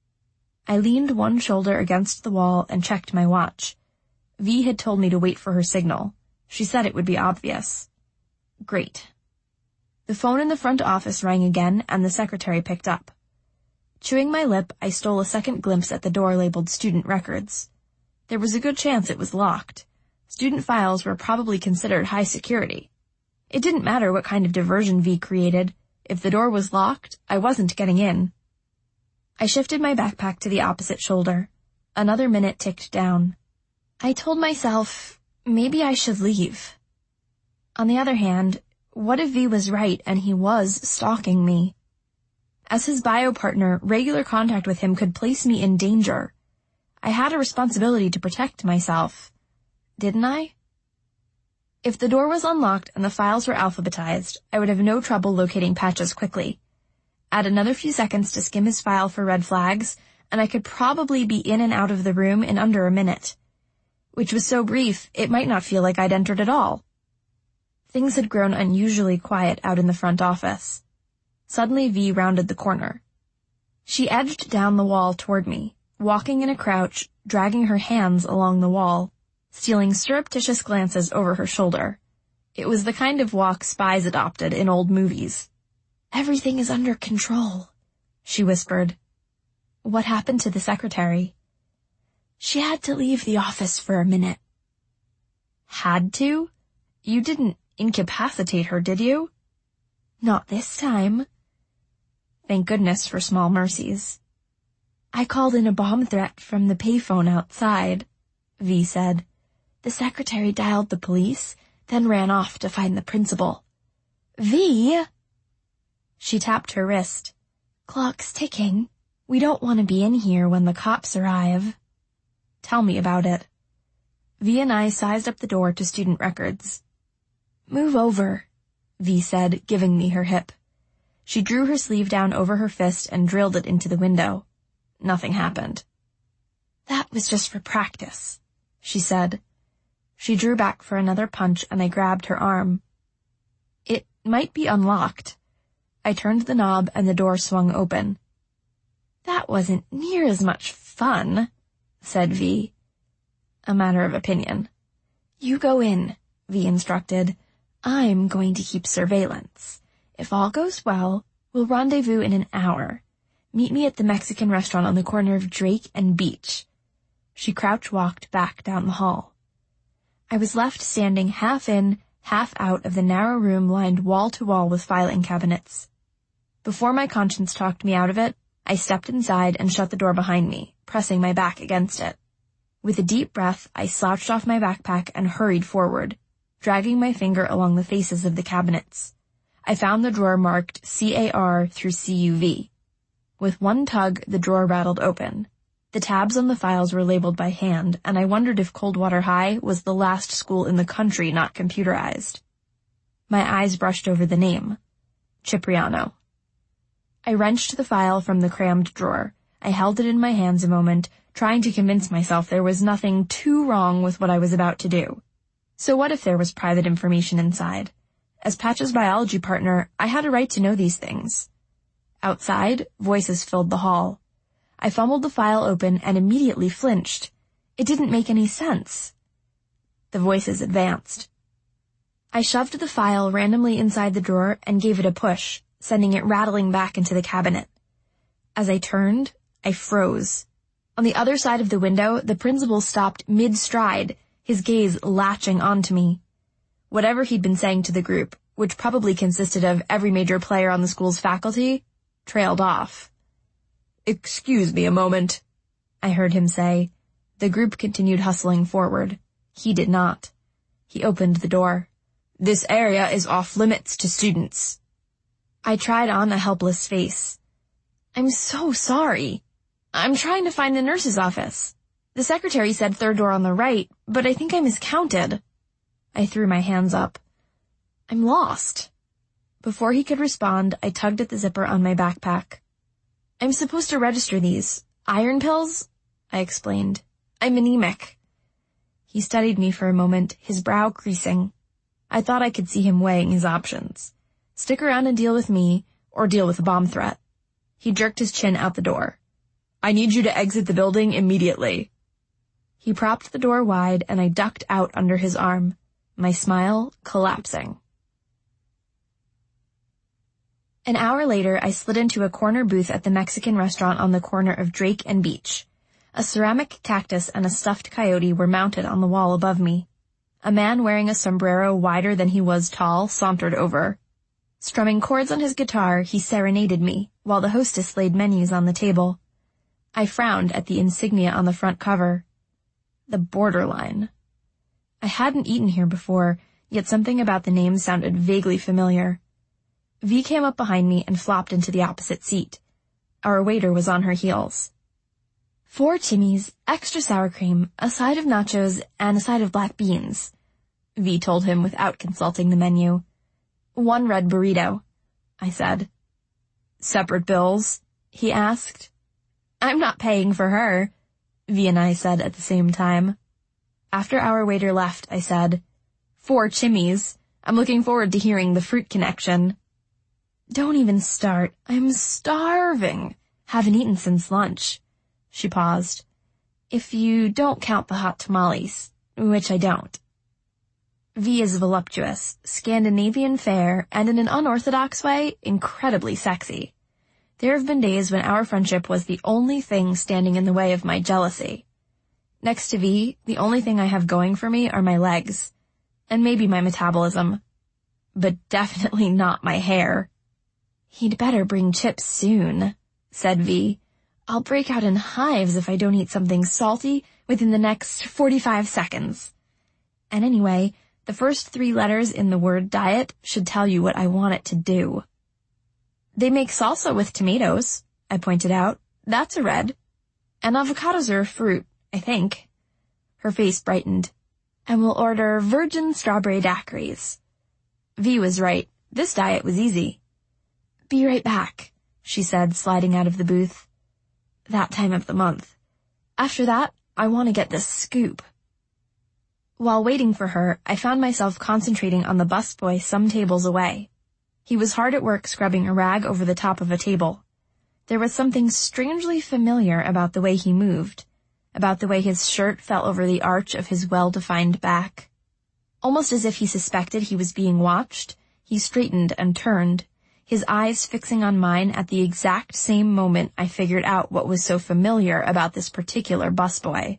I leaned one shoulder against the wall and checked my watch. V had told me to wait for her signal. She said it would be obvious. Great. The phone in the front office rang again, and the secretary picked up. Chewing my lip, I stole a second glimpse at the door labeled Student Records. There was a good chance it was locked. Student files were probably considered high security. It didn't matter what kind of diversion V created. If the door was locked, I wasn't getting in. I shifted my backpack to the opposite shoulder. Another minute ticked down. I told myself, maybe I should leave. On the other hand, what if V was right and he was stalking me? As his bio partner, regular contact with him could place me in danger. I had a responsibility to protect myself. Didn't I? If the door was unlocked and the files were alphabetized, I would have no trouble locating Patches quickly. Add another few seconds to skim his file for red flags, and I could probably be in and out of the room in under a minute. Which was so brief, it might not feel like I'd entered at all. Things had grown unusually quiet out in the front office. Suddenly V rounded the corner. She edged down the wall toward me, walking in a crouch, dragging her hands along the wall, stealing surreptitious glances over her shoulder. It was the kind of walk spies adopted in old movies. Everything is under control, she whispered. What happened to the secretary? She had to leave the office for a minute. Had to? You didn't incapacitate her, did you? Not this time. Thank goodness for small mercies. I called in a bomb threat from the payphone outside, V said. The secretary dialed the police, then ran off to find the principal. V! She tapped her wrist. Clock's ticking. We don't want to be in here when the cops arrive. Tell me about it. V and I sized up the door to student records. Move over, V said, giving me her hip. She drew her sleeve down over her fist and drilled it into the window. Nothing happened. That was just for practice, she said. She drew back for another punch and I grabbed her arm. It might be unlocked. I turned the knob and the door swung open. That wasn't near as much fun, said V. A matter of opinion. You go in, V instructed. I'm going to keep surveillance. If all goes well, we'll rendezvous in an hour. Meet me at the Mexican restaurant on the corner of Drake and Beach. She crouch-walked back down the hall. I was left standing half in, half out of the narrow room lined wall-to-wall with filing cabinets. Before my conscience talked me out of it, I stepped inside and shut the door behind me, pressing my back against it. With a deep breath, I slouched off my backpack and hurried forward, dragging my finger along the faces of the cabinets. I found the drawer marked CAR through CUV. With one tug, the drawer rattled open. The tabs on the files were labeled by hand, and I wondered if Coldwater High was the last school in the country not computerized. My eyes brushed over the name. Cipriano. I wrenched the file from the crammed drawer. I held it in my hands a moment, trying to convince myself there was nothing too wrong with what I was about to do. So what if there was private information inside? As Patch's biology partner, I had a right to know these things. Outside, voices filled the hall. I fumbled the file open and immediately flinched. It didn't make any sense. The voices advanced. I shoved the file randomly inside the drawer and gave it a push, sending it rattling back into the cabinet. As I turned, I froze. On the other side of the window, the principal stopped mid-stride, his gaze latching onto me. Whatever he'd been saying to the group, which probably consisted of every major player on the school's faculty, trailed off. "Excuse me a moment," I heard him say. The group continued hustling forward. He did not. He opened the door. "This area is off limits to students." I tried on a helpless face. "I'm so sorry. I'm trying to find the nurse's office. The secretary said third door on the right, but I think I miscounted." I threw my hands up. "I'm lost." Before he could respond, I tugged at the zipper on my backpack. "I'm supposed to register these. Iron pills?" I explained. "I'm anemic." He studied me for a moment, his brow creasing. I thought I could see him weighing his options. Stick around and deal with me, or deal with a bomb threat. He jerked his chin out the door. "I need you to exit the building immediately." He propped the door wide, and I ducked out under his arm, my smile collapsing. An hour later, I slid into a corner booth at the Mexican restaurant on the corner of Drake and Beach. A ceramic cactus and a stuffed coyote were mounted on the wall above me. A man wearing a sombrero wider than he was tall sauntered over. Strumming chords on his guitar, he serenaded me, while the hostess laid menus on the table. I frowned at the insignia on the front cover. The Borderline. I hadn't eaten here before, yet something about the name sounded vaguely familiar. V came up behind me and flopped into the opposite seat. Our waiter was on her heels. 4 chimneys, extra sour cream, a side of nachos, and a side of black beans, V told him without consulting the menu. 1 red burrito, I said. "Separate bills?" he asked. "I'm not paying for her," V and I said at the same time. After our waiter left, I said, 4 chimneys. I'm looking forward to hearing the fruit connection. "Don't even start. I'm starving. Haven't eaten since lunch." She paused. "If you don't count the hot tamales, which I don't." V is voluptuous, Scandinavian fair, and in an unorthodox way, incredibly sexy. There have been days when our friendship was the only thing standing in the way of my jealousy. Next to V, the only thing I have going for me are my legs. And maybe my metabolism. But definitely not my hair. "He'd better bring chips soon," said V. "I'll break out in hives if I don't eat something salty within the next 45 seconds. And anyway, The first 3 letters in the word diet should tell you what I want it to do. They make salsa with tomatoes, I pointed out. That's a red. And avocados are a fruit, I think. Her face brightened. And we'll order virgin strawberry daiquiris. V was right. This diet was easy. Be right back, she said, sliding out of the booth. That time of the month. After that, I want to get this scoop. While waiting for her, I found myself concentrating on the busboy some tables away. He was hard at work scrubbing a rag over the top of a table. There was something strangely familiar about the way he moved, about the way his shirt fell over the arch of his well-defined back. Almost as if he suspected he was being watched, he straightened and turned, his eyes fixing on mine at the exact same moment I figured out what was so familiar about this particular busboy.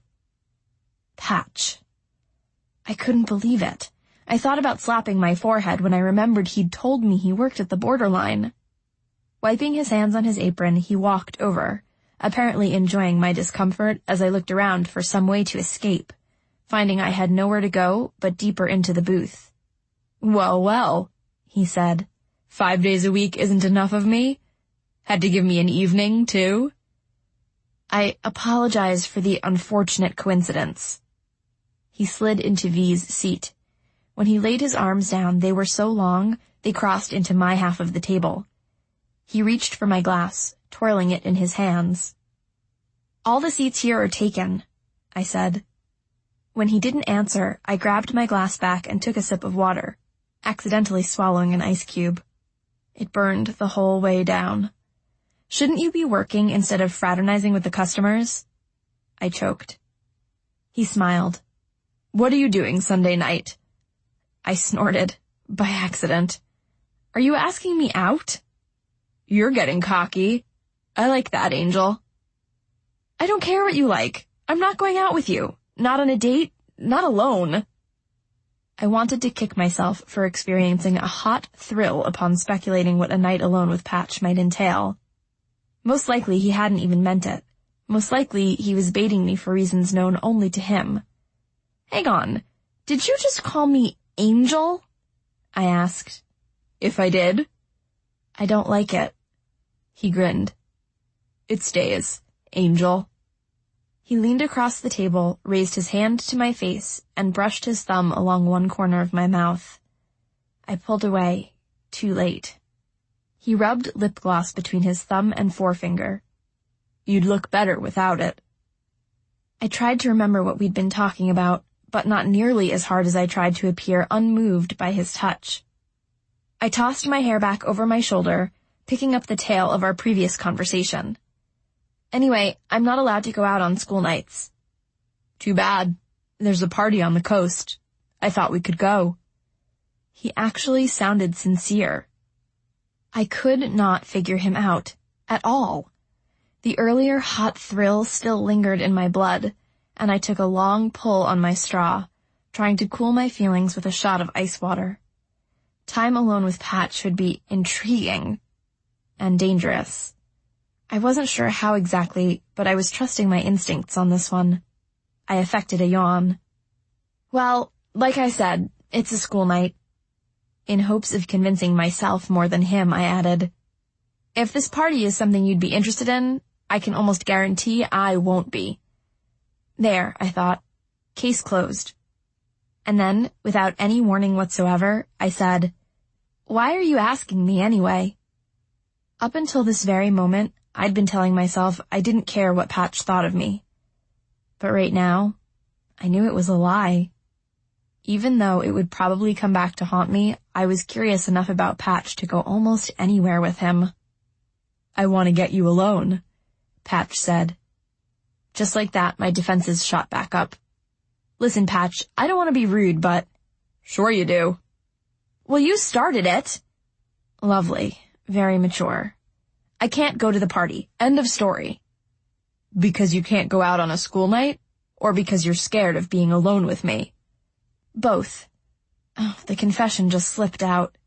Patch. I couldn't believe it. I thought about slapping my forehead when I remembered he'd told me he worked at the borderline. Wiping his hands on his apron, he walked over, apparently enjoying my discomfort as I looked around for some way to escape, finding I had nowhere to go but deeper into the booth. Well, well, he said. 5 days a week isn't enough of me? Had to give me an evening, too? I apologize for the unfortunate coincidence. He slid into V's seat. When he laid his arms down, they were so long, they crossed into my half of the table. He reached for my glass, twirling it in his hands. All the seats here are taken, I said. When he didn't answer, I grabbed my glass back and took a sip of water, accidentally swallowing an ice cube. It burned the whole way down. Shouldn't you be working instead of fraternizing with the customers? I choked. He smiled. What are you doing Sunday night? I snorted, by accident. Are you asking me out? You're getting cocky. I like that, Angel. I don't care what you like. I'm not going out with you. Not on a date. Not alone. I wanted to kick myself for experiencing a hot thrill upon speculating what a night alone with Patch might entail. Most likely he hadn't even meant it. Most likely he was baiting me for reasons known only to him. Hang on. Did you just call me Angel? I asked. If I did? I don't like it. He grinned. It stays, Angel. He leaned across the table, raised his hand to my face, and brushed his thumb along one corner of my mouth. I pulled away, too late. He rubbed lip gloss between his thumb and forefinger. You'd look better without it. I tried to remember what we'd been talking about, but not nearly as hard as I tried to appear unmoved by his touch. I tossed my hair back over my shoulder, picking up the tail of our previous conversation. Anyway, I'm not allowed to go out on school nights. Too bad. There's a party on the coast. I thought we could go. He actually sounded sincere. I could not figure him out, at all. The earlier hot thrill still lingered in my blood, and I took a long pull on my straw, trying to cool my feelings with a shot of ice water. Time alone with Patch would be intriguing and dangerous. I wasn't sure how exactly, but I was trusting my instincts on this one. I affected a yawn. Well, like I said, it's a school night. In hopes of convincing myself more than him, I added, if this party is something you'd be interested in, I can almost guarantee I won't be. There, I thought. Case closed. And then, without any warning whatsoever, I said, why are you asking me anyway? Up until this very moment, I'd been telling myself I didn't care what Patch thought of me. But right now, I knew it was a lie. Even though it would probably come back to haunt me, I was curious enough about Patch to go almost anywhere with him. I want to get you alone, Patch said. Just like that, my defenses shot back up. Listen, Patch, I don't want to be rude, but... Sure you do. Well, you started it. Lovely. Very mature. I can't go to the party. End of story. Because you can't go out on a school night? Or because you're scared of being alone with me? Both. Oh, the confession just slipped out.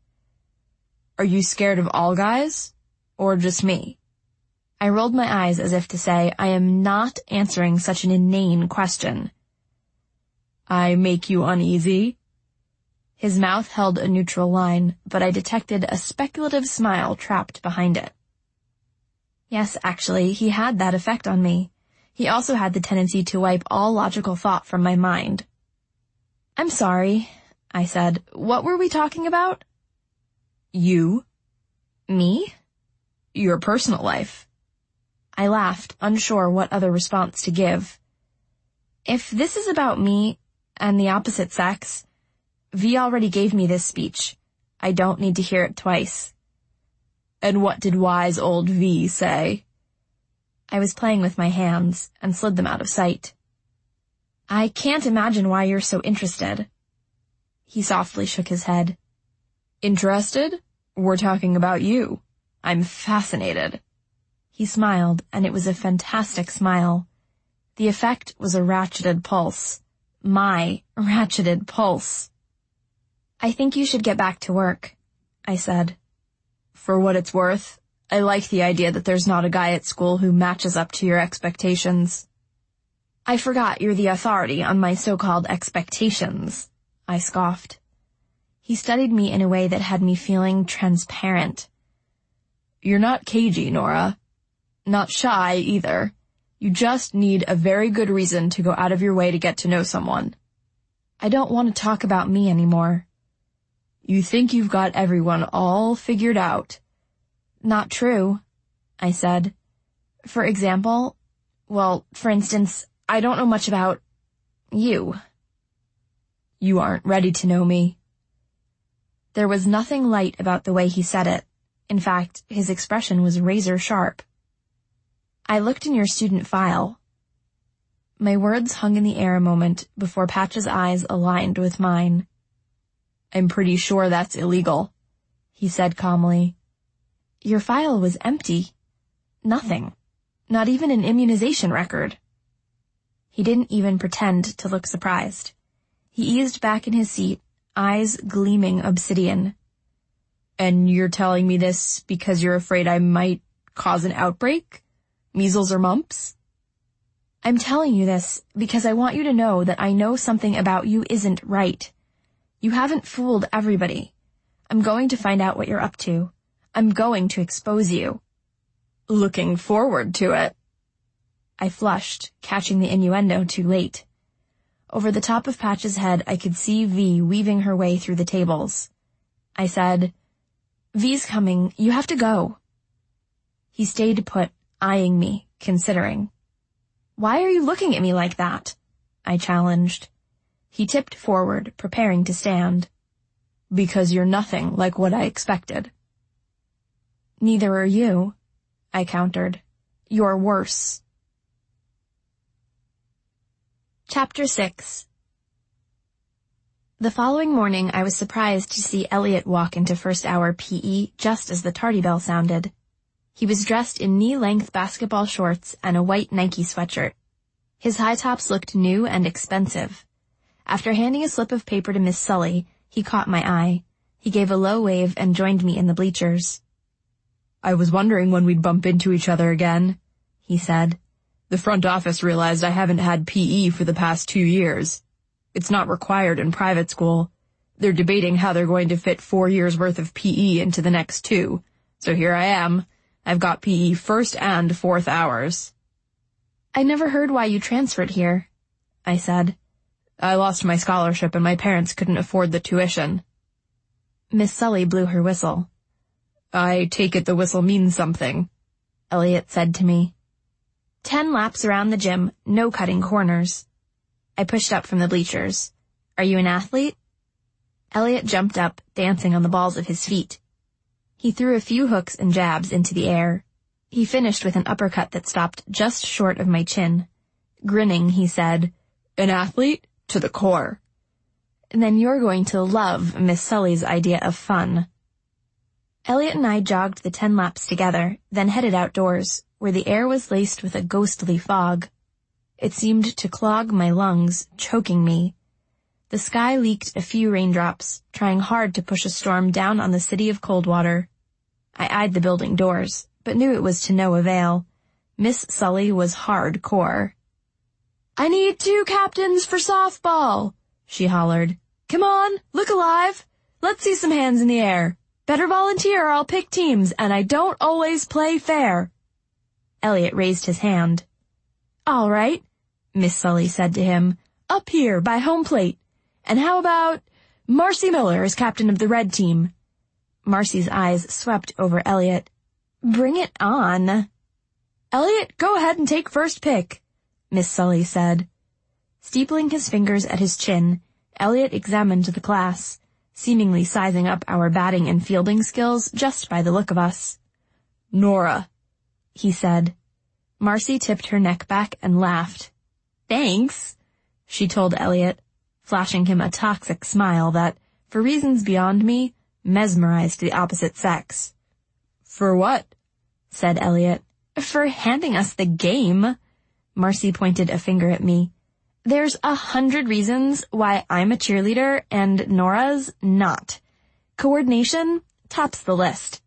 Are you scared of all guys? Or just me? I rolled my eyes as if to say, I am not answering such an inane question. I make you uneasy? His mouth held a neutral line, but I detected a speculative smile trapped behind it. Yes, actually, he had that effect on me. He also had the tendency to wipe all logical thought from my mind. "I'm sorry," I said. "What were we talking about?" "You." "Me?" "Your personal life." I laughed, unsure what other response to give. If this is about me and the opposite sex, V already gave me this speech. I don't need to hear it twice. "And what did wise old V say?" I was playing with my hands and slid them out of sight. "I can't imagine why you're so interested." He softly shook his head. "Interested? We're talking about you. I'm fascinated." He smiled, and it was a fantastic smile. The effect was a ratcheted pulse. My ratcheted pulse. "I think you should get back to work," I said. "For what it's worth, I like the idea that there's not a guy at school who matches up to your expectations." "I forgot you're the authority on my so-called expectations," I scoffed. He studied me in a way that had me feeling transparent. "You're not cagey, Nora. Not shy, either. You just need a very good reason to go out of your way to get to know someone." "I don't want to talk about me anymore." "You think you've got everyone all figured out." "Not true," I said. For instance, I don't know much about you." "You aren't ready to know me." There was nothing light about the way he said it. In fact, his expression was razor sharp. "I looked in your student file." My words hung in the air a moment before Patch's eyes aligned with mine. "I'm pretty sure that's illegal," he said calmly. "Your file was empty. Nothing. Not even an immunization record." He didn't even pretend to look surprised. He eased back in his seat, eyes gleaming obsidian. "And you're telling me this because you're afraid I might cause an outbreak? Measles or mumps?" "I'm telling you this because I want you to know that I know something about you isn't right. You haven't fooled everybody. I'm going to find out what you're up to. I'm going to expose you." "Looking forward to it." I flushed, catching the innuendo too late. Over the top of Patch's head, I could see V weaving her way through the tables. I said, "V's coming. You have to go." He stayed put, eyeing me, considering. "Why are you looking at me like that?" I challenged. He tipped forward, preparing to stand. "Because you're nothing like what I expected." "Neither are you," I countered. "You're worse." Chapter 6. The following morning, I was surprised to see Elliot walk into first hour PE just as the tardy bell sounded. He was dressed in knee-length basketball shorts and a white Nike sweatshirt. His high tops looked new and expensive. After handing a slip of paper to Miss Sully, he caught my eye. He gave a low wave and joined me in the bleachers. "I was wondering when we'd bump into each other again," he said. "The front office realized I haven't had PE for the past 2 years. It's not required in private school. They're debating how they're going to fit 4 years' worth of PE into the next 2. So here I am. I've got PE first and fourth hours." "I never heard why you transferred here," I said. "I lost my scholarship and my parents couldn't afford the tuition." Miss Sully blew her whistle. "I take it the whistle means something," Elliot said to me. 10 laps around the gym, no cutting corners. I pushed up from the bleachers. "Are you an athlete?" Elliot jumped up, dancing on the balls of his feet. He threw a few hooks and jabs into the air. He finished with an uppercut that stopped just short of my chin. Grinning, he said, "An athlete? To the core." "Then you're going to love Miss Sully's idea of fun." Elliot and I jogged the 10 laps together, then headed outdoors, where the air was laced with a ghostly fog. It seemed to clog my lungs, choking me. The sky leaked a few raindrops, trying hard to push a storm down on the city of Coldwater. I eyed the building doors, but knew it was to no avail. Miss Sully was hardcore. "I need 2 captains for softball," she hollered. Come on, look alive. Let's see some hands in the air. Better volunteer or I'll pick teams, and I don't always play fair. Elliot raised his hand. All right, Miss Sully said to him, up here by home plate. And how about Marcy Miller as captain of the red team? Marcy's eyes swept over Elliot. Bring it on. Elliot, go ahead and take first pick, Miss Sully said. Steepling his fingers at his chin, Elliot examined the class, seemingly sizing up our batting and fielding skills just by the look of us. Nora, he said. Marcy tipped her neck back and laughed. Thanks, she told Elliot, flashing him a toxic smile that, for reasons beyond me, mesmerized the opposite sex. For what? Said Elliot. For handing us the game. Marcy pointed a finger at me. There's 100 reasons why I'm a cheerleader and Nora's not. Coordination tops the list.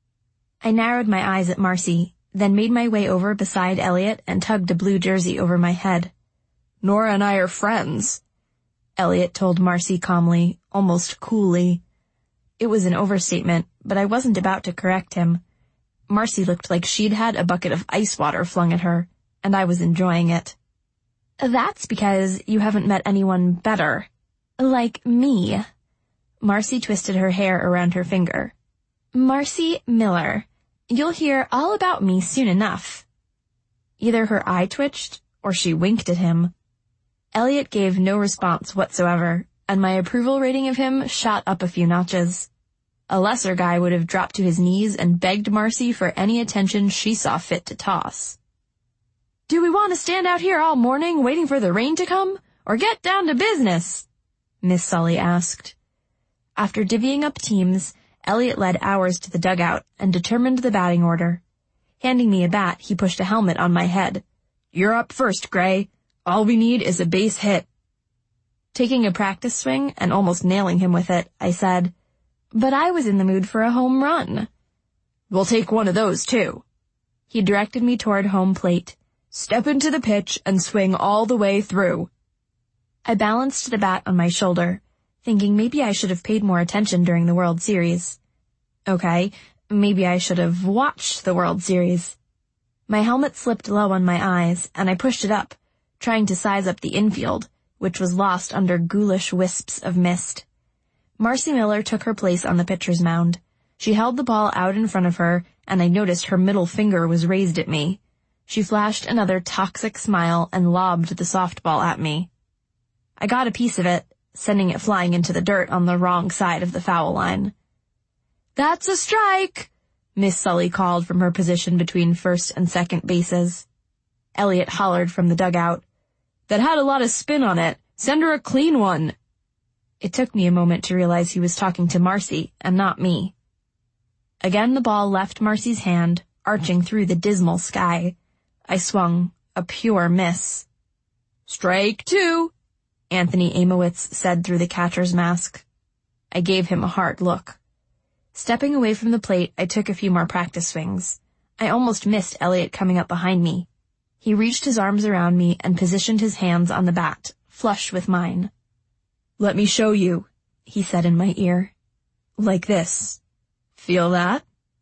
I narrowed my eyes at Marcy, then made my way over beside Elliot and tugged a blue jersey over my head. Nora and I are friends, Elliot told Marcy calmly, almost coolly. It was an overstatement, but I wasn't about to correct him. Marcy looked like she'd had a bucket of ice water flung at her, and I was enjoying it. That's because you haven't met anyone better. Like me. Marcy twisted her hair around her finger. Marcy Miller. You'll hear all about me soon enough. Either her eye twitched, or she winked at him. Elliot gave no response whatsoever, and my approval rating of him shot up a few notches. A lesser guy would have dropped to his knees and begged Marcy for any attention she saw fit to toss. Do we want to stand out here all morning waiting for the rain to come, or get down to business? Miss Sully asked. After divvying up teams, Elliot led ours to the dugout and determined the batting order. Handing me a bat, he pushed a helmet on my head. You're up first, Gray. All we need is a base hit. Taking a practice swing and almost nailing him with it, I said, but I was in the mood for a home run. We'll take one of those, too. He directed me toward home plate. Step into the pitch and swing all the way through. I balanced the bat on my shoulder, thinking maybe I should have paid more attention during the World Series. Okay, maybe I should have watched the World Series. My helmet slipped low on my eyes, and I pushed it up, trying to size up the infield, which was lost under ghoulish wisps of mist. Marcy Miller took her place on the pitcher's mound. She held the ball out in front of her, and I noticed her middle finger was raised at me. She flashed another toxic smile and lobbed the softball at me. I got a piece of it, sending it flying into the dirt on the wrong side of the foul line. That's a strike, Miss Sully called from her position between first and second bases. Elliot hollered from the dugout. That had a lot of spin on it. Send her a clean one. It took me a moment to realize he was talking to Marcy and not me. Again the ball left Marcy's hand, arching through the dismal sky. I swung, a pure miss. Strike 2, Anthony Amowitz said through the catcher's mask. I gave him a hard look. Stepping away from the plate, I took a few more practice swings. I almost missed Elliot coming up behind me. He reached his arms around me and positioned his hands on the bat, flush with mine. Let me show you, he said in my ear. Like this. Feel that?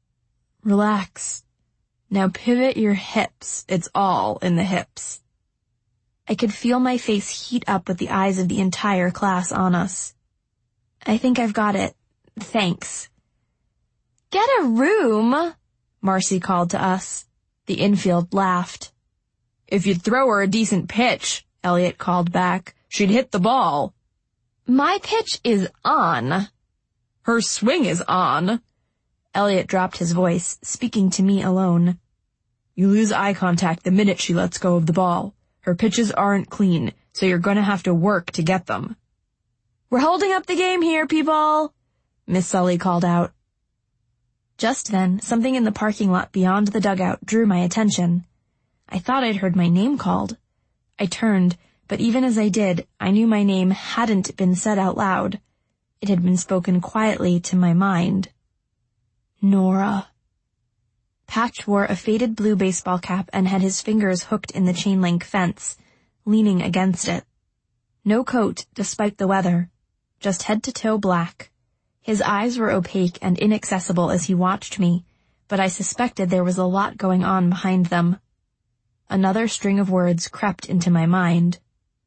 Relax. Now pivot your hips. It's all in the hips. I could feel my face heat up with the eyes of the entire class on us. I think I've got it. Thanks. Get a room, Marcy called to us. The infield laughed. If you'd throw her a decent pitch, Elliot called back, she'd hit the ball. My pitch is on. Her swing is on. Elliot dropped his voice, speaking to me alone. You lose eye contact the minute she lets go of the ball. Her pitches aren't clean, so you're going to have to work to get them. We're holding up the game here, people, Miss Sully called out. Just then, something in the parking lot beyond the dugout drew my attention. I thought I'd heard my name called. I turned, but even as I did, I knew my name hadn't been said out loud. It had been spoken quietly to my mind. Nora. Patch wore a faded blue baseball cap and had his fingers hooked in the chain-link fence, leaning against it. No coat, despite the weather. just head to toe black. His eyes were opaque and inaccessible as he watched me, but I suspected there was a lot going on behind them. Another string of words crept into my mind.